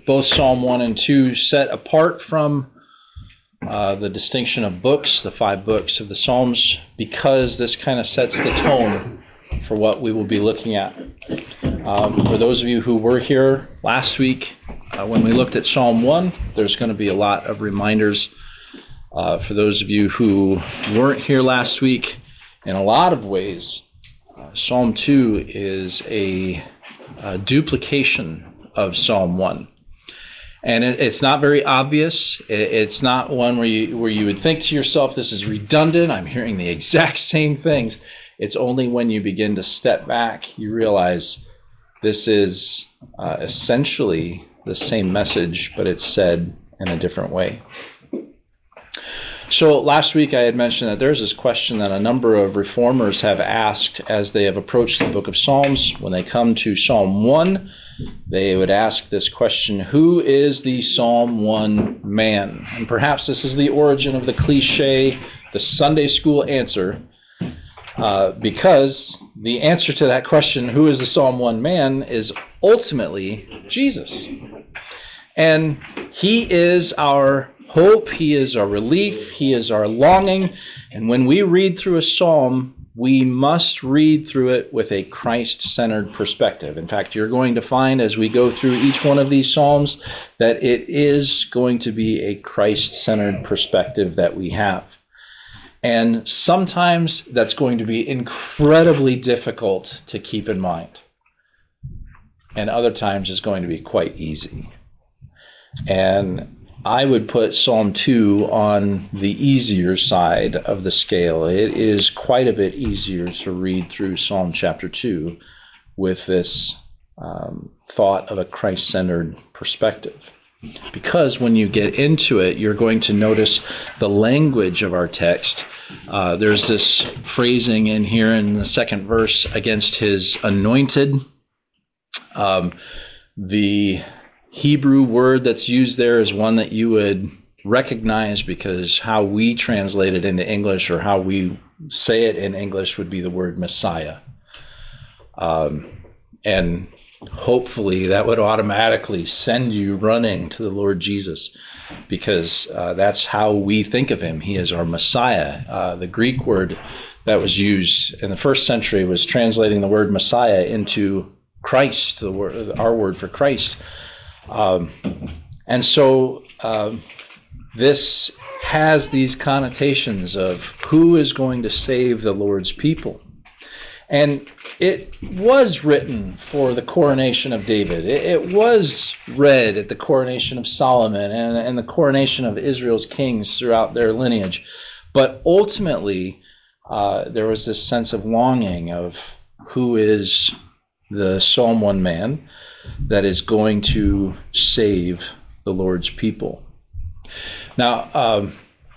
both Psalm 1 and 2 set apart from the distinction of books, the 5 books of the Psalms, because this kind of sets the tone for what we will be looking at. For those of you who were here last week, when we looked at Psalm 1, there's going to be a lot of reminders. For those of you who weren't here last week, in a lot of ways, Psalm 2 is a duplication of Psalm 1. And it's not very obvious. It's not one where you would think to yourself, this is redundant. I'm hearing the exact same things. It's only when you begin to step back, you realize this is essentially the same message, but it's said in a different way. So last week I had mentioned that there's this question that a number of reformers have asked as they have approached the book of Psalms. When they come to Psalm 1, they would ask this question, who is the Psalm 1 man? And perhaps this is the origin of the cliche, the Sunday school answer, because the answer to that question, who is the Psalm 1 man, is ultimately Jesus. And he is our hope, he is our relief, he is our longing. And when we read through a psalm, we must read through it with a Christ-centered perspective. In fact, you're going to find as we go through each one of these psalms that it is going to be a Christ-centered perspective that we have. And sometimes that's going to be incredibly difficult to keep in mind. And other times it's going to be quite easy. And I would put Psalm 2 on the easier side of the scale. It is quite a bit easier to read through Psalm chapter 2 with this thought of a Christ-centered perspective. Because when you get into it, you're going to notice the language of our text. There's this phrasing in here in the second verse, against his anointed. The Hebrew word that's used there is one that you would recognize because how we translate it into English or how we say it in English would be the word Messiah. And hopefully that would automatically send you running to the Lord Jesus because that's how we think of him. He is our Messiah. The Greek word that was used in the first century was translating the word Messiah into Christ, our word for Christ. And so this has these connotations of who is going to save the Lord's people. And it was written for the coronation of David. It was read at the coronation of Solomon and the coronation of Israel's kings throughout their lineage. But ultimately, there was this sense of longing of who is the Psalm 1 man that is going to save the Lord's people. Now,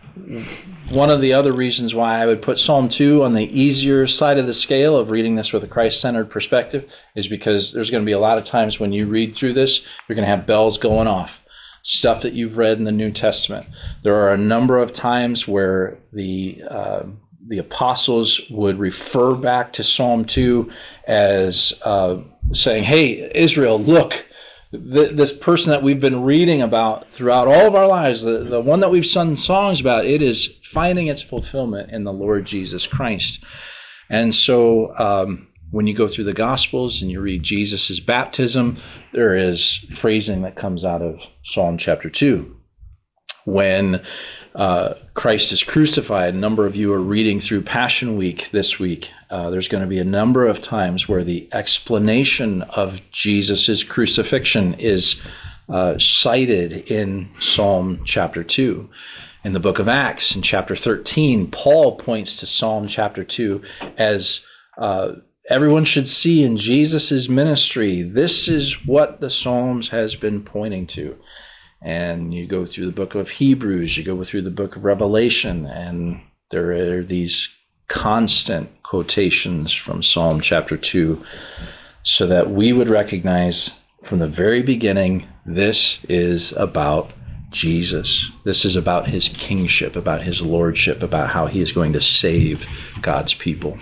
one of the other reasons why I would put Psalm 2 on the easier side of the scale of reading this with a Christ-centered perspective is because there's going to be a lot of times when you read through this, you're going to have bells going off, stuff that you've read in the New Testament. There are a number of times where the apostles would refer back to Psalm 2 as saying, hey, Israel, look, this person that we've been reading about throughout all of our lives, the one that we've sung songs about, it is finding its fulfillment in the Lord Jesus Christ. And so when you go through the Gospels and you read Jesus' baptism, there is phrasing that comes out of Psalm chapter 2. When Christ is crucified, a number of you are reading through Passion Week this week. There's going to be a number of times where the explanation of Jesus' crucifixion is cited in Psalm chapter 2. In the book of Acts, in chapter 13, Paul points to Psalm chapter 2 as everyone should see in Jesus' ministry. This is what the Psalms has been pointing to. And you go through the book of Hebrews, you go through the book of Revelation, and there are these constant quotations from Psalm chapter 2 so that we would recognize from the very beginning, this is about Jesus. This is about his kingship, about his lordship, about how he is going to save God's people.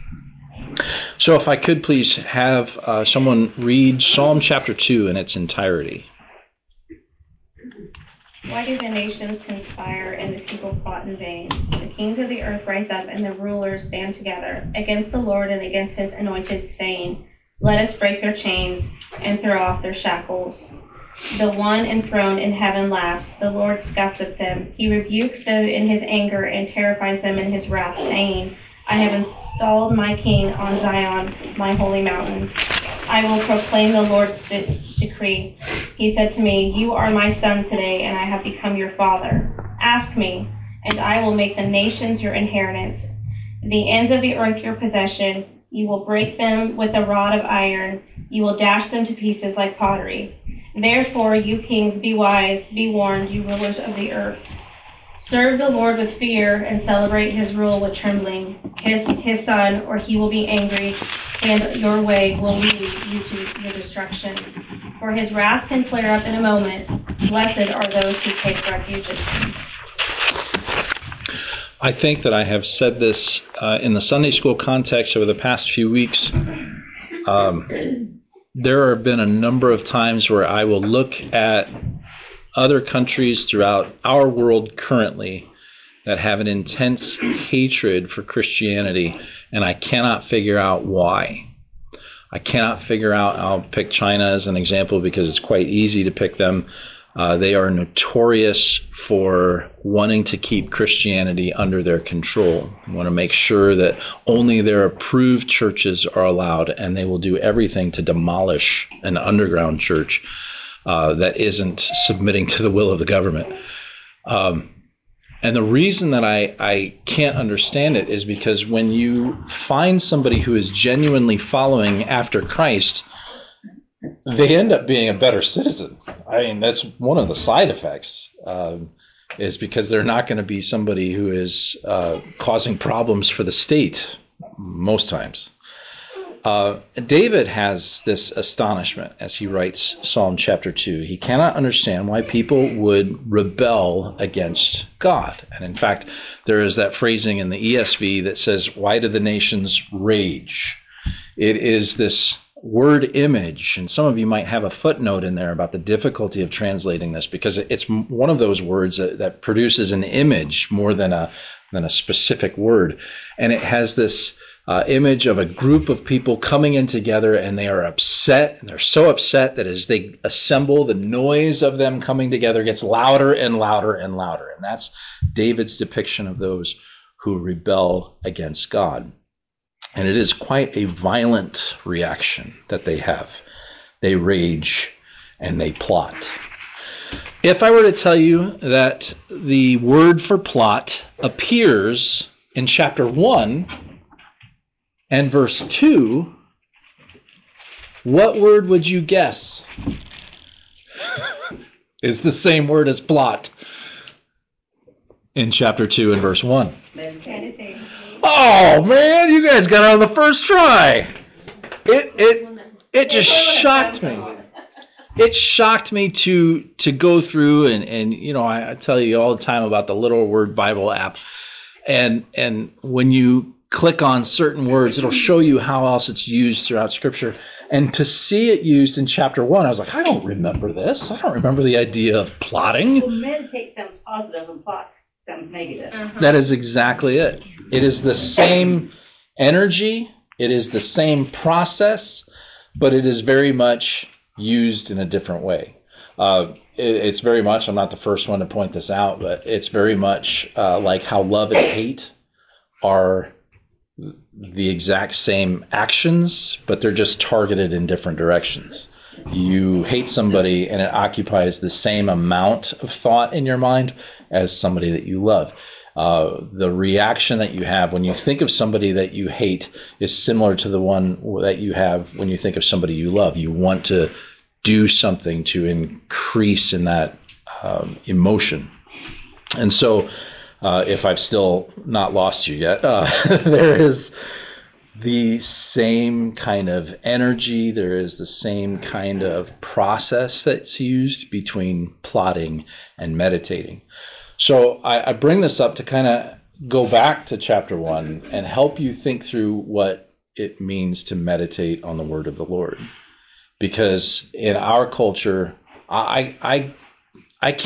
So if I could please have someone read Psalm chapter 2 in its entirety. Why do the nations conspire and the people plot in vain? The kings of the earth rise up and the rulers band together against the Lord and against his anointed, saying, "Let us break their chains and throw off their shackles." The one enthroned in heaven laughs. The Lord scoffs at them. He rebukes them in his anger and terrifies them in his wrath, saying, "I have installed my king on Zion, my holy mountain. I will proclaim the Lord's decree. He said to me, 'You are my son today, and I have become your father. Ask me, and I will make the nations your inheritance, the ends of the earth your possession. You will break them with a rod of iron. You will dash them to pieces like pottery.' Therefore, you kings, be wise, be warned, you rulers of the earth. Serve the Lord with fear and celebrate his rule with trembling. Kiss his son, or he will be angry, and your way will lead you to your destruction. For his wrath can flare up in a moment. Blessed are those who take refuge in him." I think that I have said this in the Sunday school context over the past few weeks. There have been a number of times where I will look at other countries throughout our world currently that have an intense hatred for Christianity, and I cannot figure out why. I cannot figure out. I'll pick China as an example because it's quite easy to pick them. They are notorious for wanting to keep Christianity under their control. They want to make sure that only their approved churches are allowed, and they will do everything to demolish an underground church that isn't submitting to the will of the government. And the reason that I can't understand it is because when you find somebody who is genuinely following after Christ, they end up being a better citizen. I mean, that's one of the side effects, is because they're not going to be somebody who is causing problems for the state most times. David has this astonishment as he writes Psalm chapter 2. He cannot understand why people would rebel against God. And in fact, there is that phrasing in the ESV that says, "Why do the nations rage?" It is this word image, and some of you might have a footnote in there about the difficulty of translating this, because it's one of those words that produces an image more than a specific word. And it has this image of a group of people coming in together, and they are upset, and they're so upset that as they assemble, the noise of them coming together gets louder and louder and louder. And that's David's depiction of those who rebel against God. And it is quite a violent reaction that they have. They rage and they plot. If I were to tell you that the word for plot appears in chapter 1 and verse 2, what word would you guess is the same word as plot in chapter 2 and verse 1? Meditate. Oh man, you guys got it on the first try. It just shocked me. It shocked me to go through and you know, I tell you all the time about the Little Word Bible app, and when you click on certain words, it'll show you how else it's used throughout Scripture. And to see it used in chapter 1, I was like, I don't remember this. I don't remember the idea of plotting. Well, meditate sounds positive and plot sounds negative. Uh-huh. That is exactly it. It is the same energy. It is the same process, but it is very much used in a different way. It's very much, I'm not the first one to point this out, but it's very much like how love and hate are the exact same actions, but they're just targeted in different directions. You hate somebody and it occupies the same amount of thought in your mind as somebody that you love. The reaction that you have when you think of somebody that you hate is similar to the one that you have when you think of somebody you love. You want to do something to increase in that emotion. And so if I've still not lost you yet, there is the same kind of energy, there is the same kind of process that's used between plotting and meditating. So I bring this up to kind of go back to chapter 1 and help you think through what it means to meditate on the word of the Lord. Because in our culture, I can't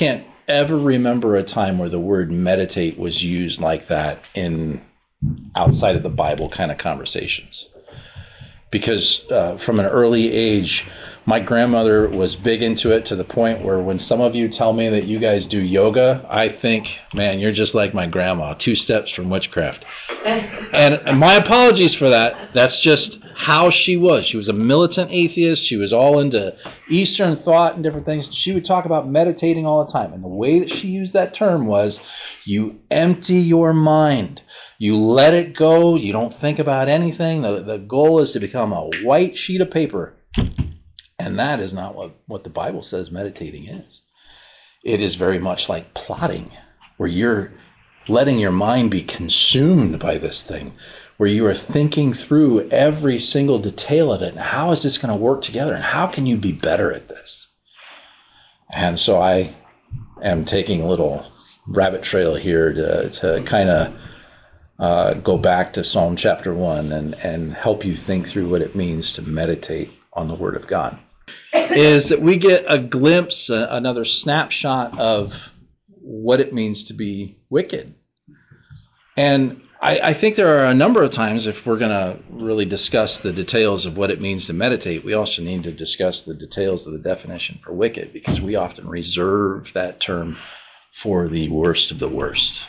ever remember a time where the word meditate was used like that in outside of the Bible kind of conversations. Because from an early age, my grandmother was big into it to the point where when some of you tell me that you guys do yoga, I think, man, you're just like my grandma, 2 steps from witchcraft. And my apologies for that. That's just how she was. She was a militant atheist. She was all into Eastern thought and different things. She would talk about meditating all the time. And the way that she used that term was, you empty your mind. You let it go. You don't think about anything. The goal is to become a white sheet of paper. And that is not what the Bible says meditating is. It is very much like plotting, where you're letting your mind be consumed by this thing, where you are thinking through every single detail of it. And how is this going to work together? And how can you be better at this? And so I am taking a little rabbit trail here to kind of go back to Psalm chapter 1 and help you think through what it means to meditate on the Word of God. Is that we get a glimpse, another snapshot of what it means to be wicked. And I think there are a number of times, if we're going to really discuss the details of what it means to meditate, we also need to discuss the details of the definition for wicked, because we often reserve that term for the worst of the worst.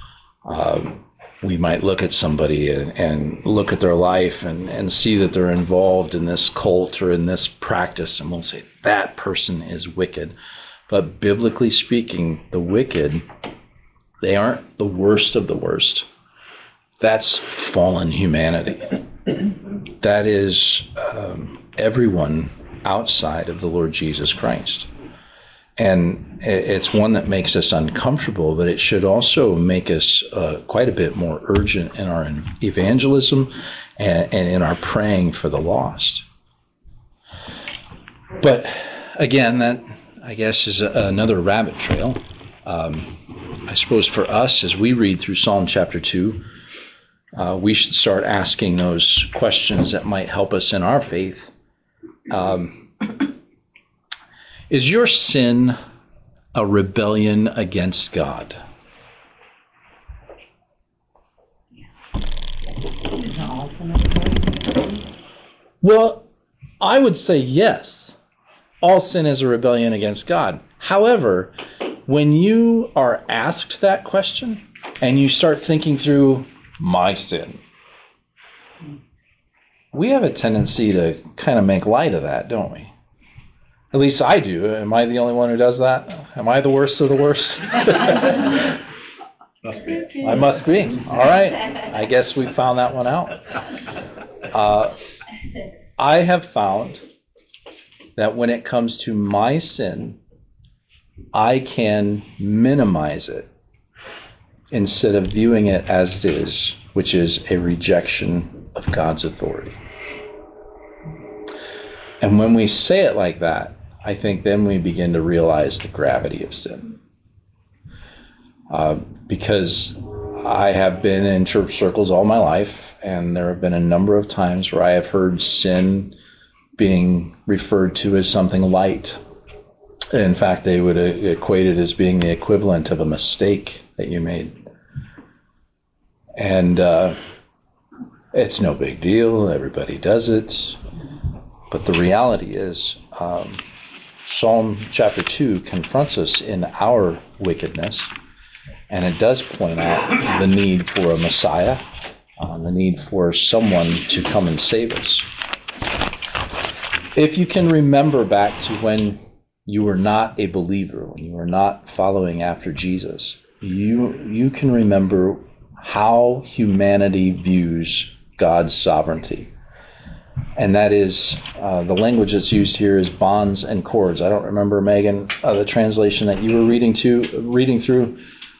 We might look at somebody and look at their life and see that they're involved in this cult or in this practice, and we'll say that person is wicked. But biblically speaking, the wicked, they aren't the worst of the worst. That's fallen humanity. That is everyone outside of the Lord Jesus Christ. And it's one that makes us uncomfortable, but it should also make us quite a bit more urgent in our evangelism and in our praying for the lost. But again, that, I guess, is another rabbit trail. I suppose for us, as we read through Psalm chapter 2, we should start asking those questions that might help us in our faith. Is your sin a rebellion against God? Well, I would say yes. All sin is a rebellion against God. However, when you are asked that question and you start thinking through my sin, we have a tendency to kind of make light of that, don't we? At least I do. Am I the only one who does that? Am I the worst of the worst? Must be. I must be. All right. I guess we found that one out. I have found that when it comes to my sin, I can minimize it instead of viewing it as it is, which is a rejection of God's authority. And when we say it like that, I think then we begin to realize the gravity of sin. Because I have been in church circles all my life, and there have been a number of times where I have heard sin being referred to as something light. In fact, they would equate it as being the equivalent of a mistake that you made. And it's no big deal. Everybody does it. But the reality is, Psalm chapter 2 confronts us in our wickedness, and it does point out the need for a Messiah, the need for someone to come and save us. If you can remember back to when you were not a believer, when you were not following after Jesus, you can remember how humanity views God's sovereignty. And that is, the language that's used here is bonds and cords. I don't remember, Megan, the translation that you were reading through.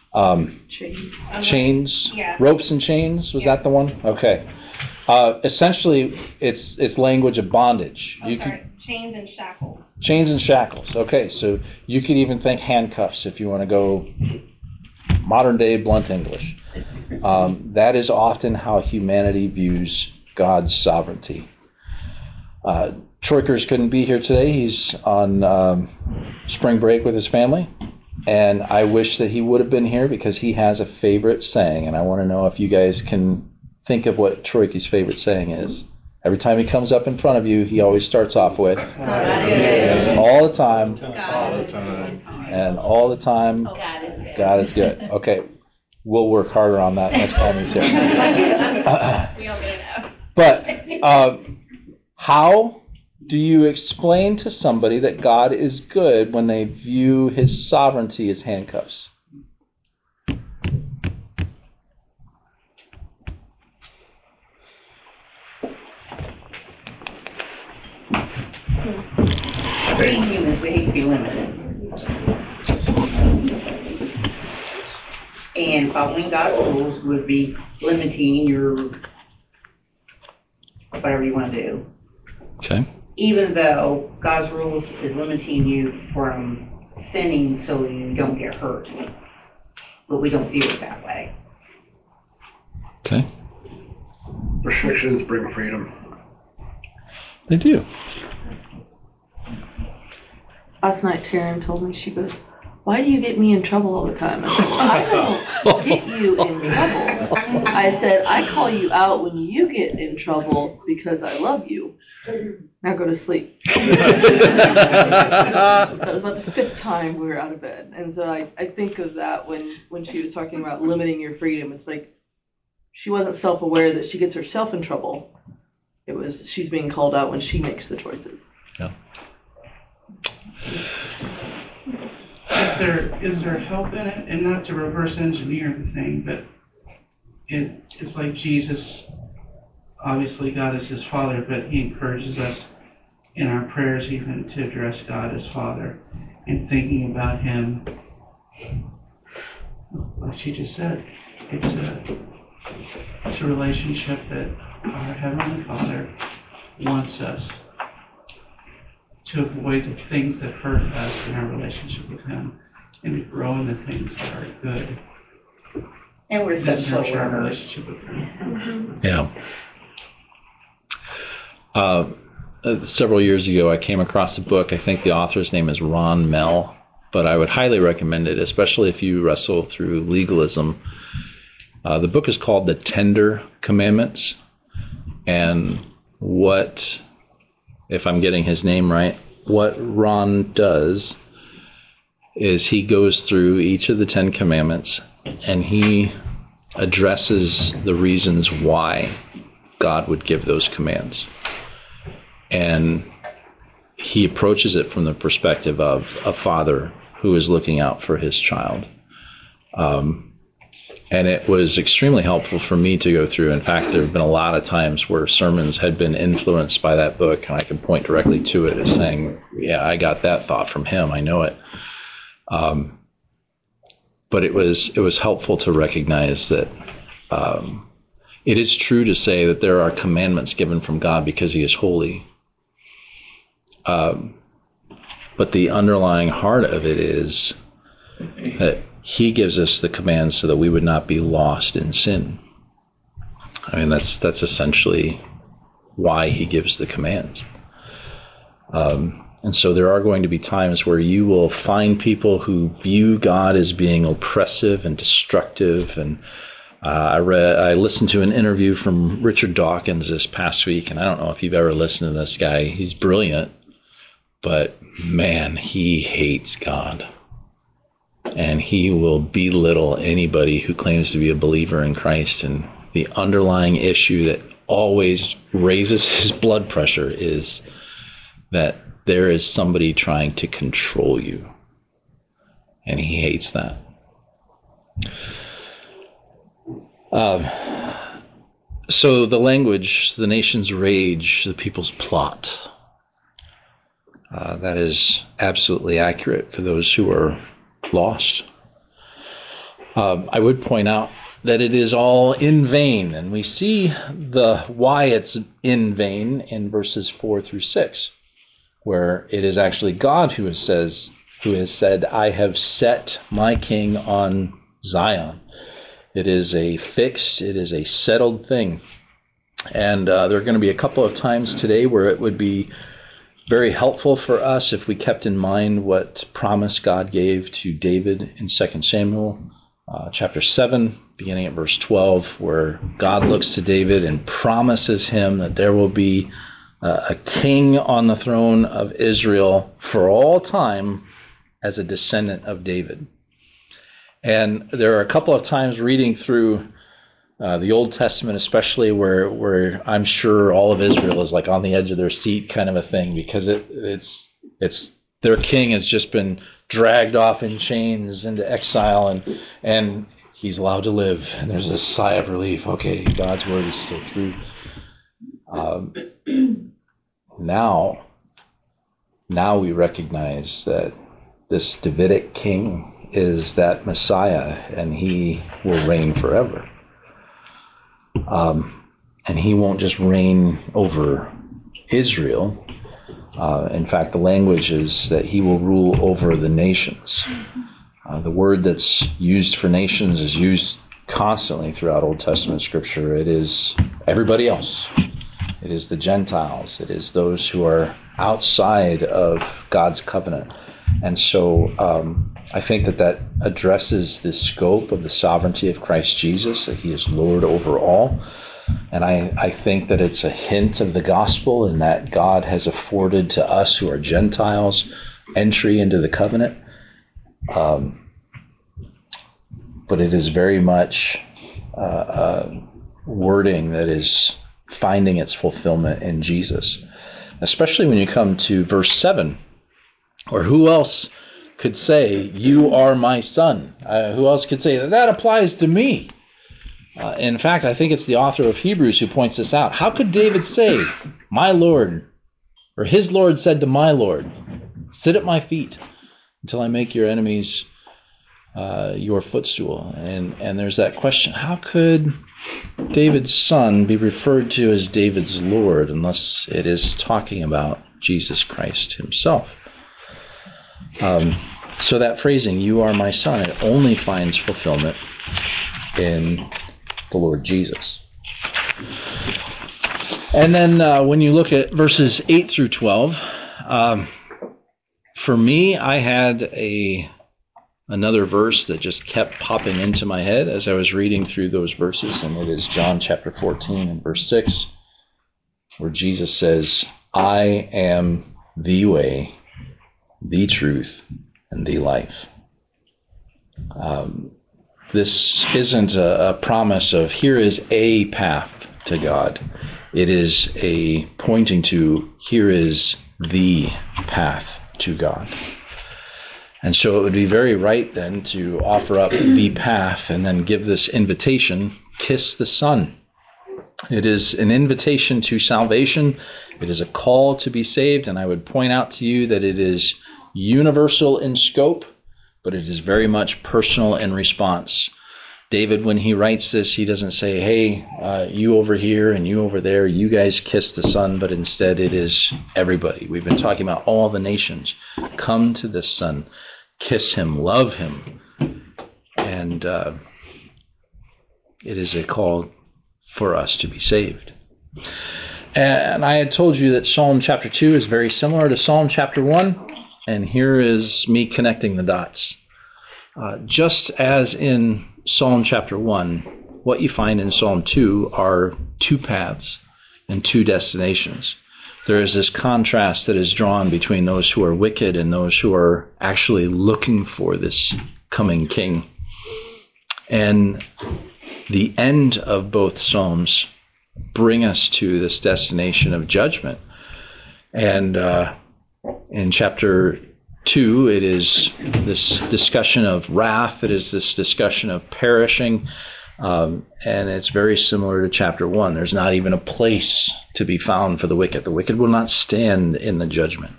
Chains, Yeah. Ropes and chains. Was that the one? Okay. Essentially, it's language of bondage. Chains and shackles. Chains and shackles. Okay, so you could even think handcuffs if you want to go modern day blunt English. That is often how humanity views God's sovereignty. Troikers couldn't be here today. He's on spring break with his family. And I wish that he would have been here because he has a favorite saying, and I want to know if you guys can think of what Troike's favorite saying is. Every time he comes up in front of you, he always starts off with, all the time, and all the time, God is good. Okay, we'll work harder on that next time he's here. We all know. But how do you explain to somebody that God is good when they view his sovereignty as handcuffs? Being humans, we hate to be limited. And following God's rules would be limiting your whatever you want to do. Okay. Even though God's rules is limiting you from sinning so you don't get hurt. But we don't view it that way. Okay. Restrictions bring freedom. They do. Last night, Taryn told me, she goes, "Why do you get me in trouble all the time?" I said, "I don't get you in trouble. I said, I call you out when you get in trouble because I love you. Now go to sleep." That was about the 5th time we were out of bed. And so I think of that when she was talking about limiting your freedom. It's like she wasn't self-aware that she gets herself in trouble. It was she's being called out when she makes the choices. Yeah. Is there help in it? And not to reverse engineer the thing, but it's like Jesus, obviously God is his Father, but he encourages us in our prayers even to address God as Father and thinking about him. Like she just said, it's a relationship that our Heavenly Father wants us to avoid the things that hurt us in our relationship with him and to grow in the things that are good. And we're such slow nurture our learners. relationship with him. Yeah. Several years ago, I came across a book. I think the author's name is Ron Mell, but I would highly recommend it, especially if you wrestle through legalism. The book is called The Tender Commandments, and what, if I'm getting his name right, what Ron does is he goes through each of the 10 commandments and he addresses the reasons why God would give those commands. And he approaches it from the perspective of a father who is looking out for his child. And it was extremely helpful for me to go through. In fact, there have been a lot of times where sermons had been influenced by that book, and I can point directly to it as saying, yeah, I got that thought from him. I know it. But it was helpful to recognize that it is true to say that there are commandments given from God because he is holy. But the underlying heart of it is that he gives us the commands so that we would not be lost in sin. I mean, that's essentially why he gives the commands. And so there are going to be times where you will find people who view God as being oppressive and destructive. And I listened to an interview from Richard Dawkins this past week, and I don't know if you've ever listened to this guy. He's brilliant, but man, he hates God. And he will belittle anybody who claims to be a believer in Christ. And the underlying issue that always raises his blood pressure is that there is somebody trying to control you. And he hates that. So the language, the nation's rage, the people's plot, that is absolutely accurate for those who are lost. I would point out that it is all in vain, and we see the why it's in vain in verses 4 through 6, where it is actually God who has said, I have set my king on Zion. It is a fixed, it is a settled thing. And there are going to be a couple of times today where it would be very helpful for us if we kept in mind what promise God gave to David in 2 Samuel chapter 7, beginning at verse 12, where God looks to David and promises him that there will be a king on the throne of Israel for all time as a descendant of David. And there are a couple of times reading through the Old Testament, especially where I'm sure all of Israel is like on the edge of their seat kind of a thing, because it's their king has just been dragged off in chains into exile, and he's allowed to live. And there's this sigh of relief. Okay, God's word is still true. Now we recognize that this Davidic king is that Messiah, and he will reign forever. And he won't just reign over Israel. In fact, the language is that he will rule over the nations. The word that's used for nations is used constantly throughout Old Testament scripture. It is everybody else. It is the Gentiles. It is those who are outside of God's covenant. And so I think that addresses the scope of the sovereignty of Christ Jesus, that he is Lord over all. And I think that it's a hint of the gospel in that God has afforded to us who are Gentiles entry into the covenant. But it is very much wording that is finding its fulfillment in Jesus. Especially when you come to verse 7, or who else could say, "You are my son"? Who else could say that applies to me? In fact, I think it's the author of Hebrews who points this out. How could David say, "My Lord," or his Lord said to my Lord, "Sit at my feet until I make your enemies your footstool"? And there's that question: how could David's son be referred to as David's Lord unless it is talking about Jesus Christ himself? So that phrasing, "You are my son," it only finds fulfillment in the Lord Jesus. And then when you look at verses 8 through 12, for me, I had another verse that just kept popping into my head as I was reading through those verses, and it is John chapter 14 and verse 6, where Jesus says, "I am the way, the truth, and the life." This isn't a promise of here is a path to God. It is a pointing to here is the path to God. And so it would be very right then to offer up the path and then give this invitation, kiss the Son. It is an invitation to salvation. It is a call to be saved, and I would point out to you that it is universal in scope, but it is very much personal in response. David, when he writes this, he doesn't say, "Hey, you over here and you over there, you guys kiss the Son," but instead it is everybody. We've been talking about all the nations. Come to this Son, kiss him, love him. And it is a call for us to be saved. And I had told you that Psalm chapter 2 is very similar to Psalm chapter 1, and here is me connecting the dots. Just as in Psalm chapter 1, what you find in Psalm 2 are two paths and two destinations. There is this contrast that is drawn between those who are wicked and those who are actually looking for this coming king. And the end of both Psalms bring us to this destination of judgment. And in chapter 2, it is this discussion of wrath. It is this discussion of perishing. And it's very similar to chapter 1. There's not even a place to be found for the wicked. The wicked will not stand in the judgment.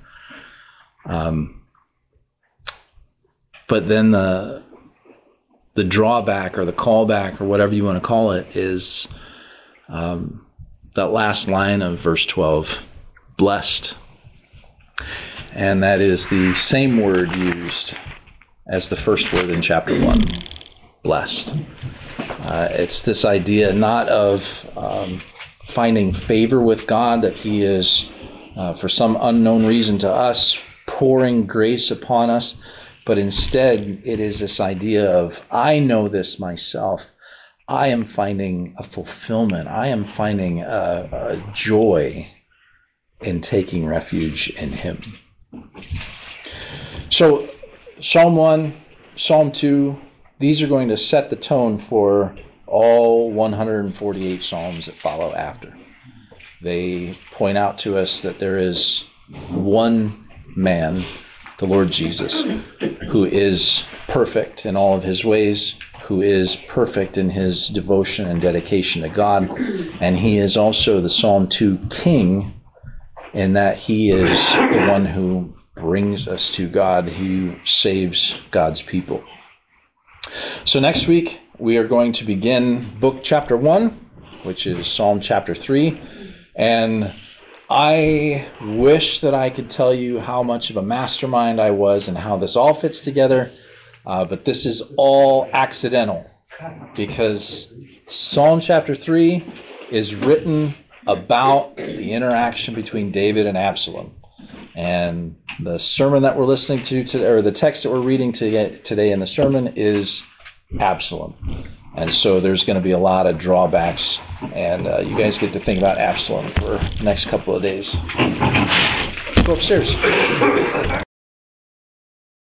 But then the drawback or the callback or whatever you want to call it is that last line of verse 12, blessed. And that is the same word used as the first word in chapter 1, blessed. It's this idea not of finding favor with God, that he is for some unknown reason to us, pouring grace upon us. But instead, it is this idea of, I know this myself. I am finding a fulfillment. I am finding a joy in taking refuge in him. So Psalm 1, Psalm 2, these are going to set the tone for all 148 Psalms that follow after. They point out to us that there is one man, the Lord Jesus, who is perfect in all of his ways, who is perfect in his devotion and dedication to God, and he is also the Psalm 2 king, in that he is the one who brings us to God, who saves God's people. So next week, we are going to begin book chapter 1, which is Psalm chapter 3, and I wish that I could tell you how much of a mastermind I was and how this all fits together, but this is all accidental, because Psalm chapter 3 is written about the interaction between David and Absalom. And the sermon that we're listening to today, or the text that we're reading today in the sermon, is Absalom. And so there's going to be a lot of drawbacks, and you guys get to think about Absalom for the next couple of days. Let's go upstairs.